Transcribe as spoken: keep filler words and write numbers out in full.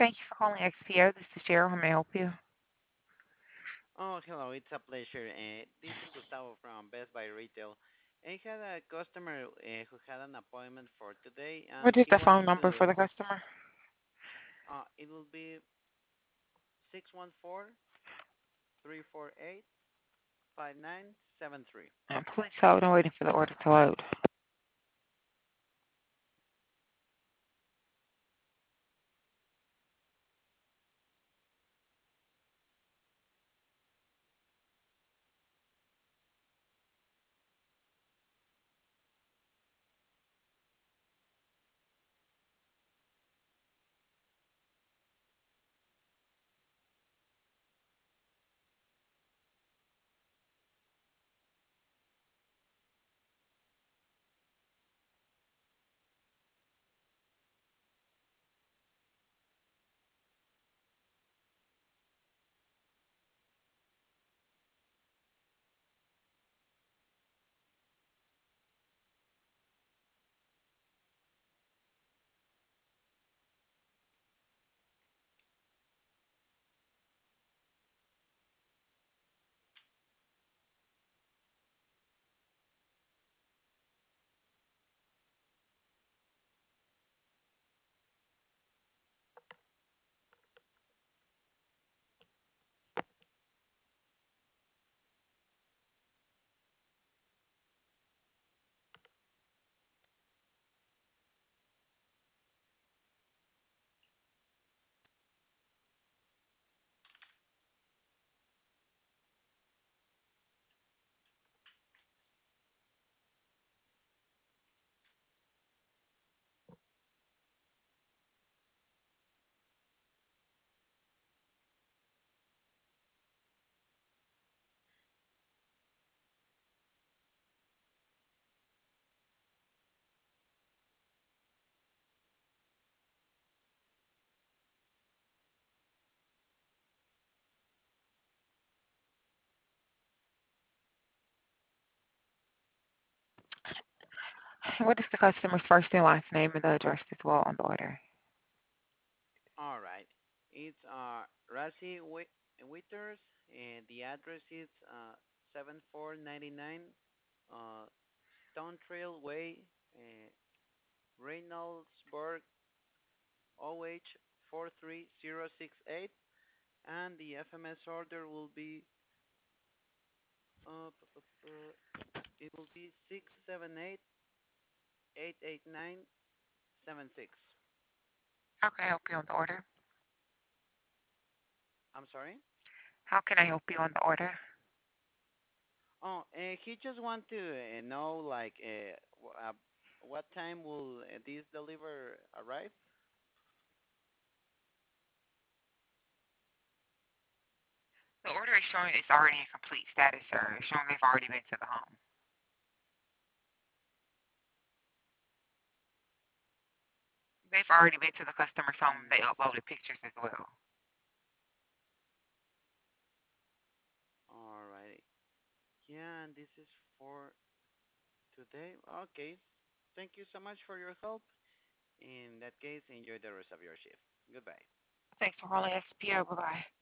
Thank you for calling X P O. This is Cheryl. How may I help you? Oh, hello. It's a pleasure. Uh, this is Gustavo from Best Buy Retail. I had a customer uh, who had an appointment for today, What and is he the wants phone number for to. the customer? Uh, it will be six one four three four eight five nine seven three. And please hold. I'm waiting for the order to load. What is the customer's first and last name and the address as well on the order? All right. It's uh Razi Wi- Witters, and the address is uh seven four nine nine uh Stone Trail Way, uh, Reynoldsburg, O H four three zero six eight, and the F M S order will be uh, pu- pu- pu- it will be six seven eight eight eight nine seven six. How can I help you on the order? I'm sorry. How can I help you on the order? Oh, uh, he just want to uh, know like uh, wh- uh, what time will uh, this deliver arrive? The order is showing it's already in complete status, sir. It's showing they've already been to the home. They've already been to the customer's home. They uploaded pictures as well. All right. Yeah, and this is for today. Okay. Thank you so much for your help. In that case, enjoy the rest of your shift. Goodbye. Thanks for calling X P O. Bye bye.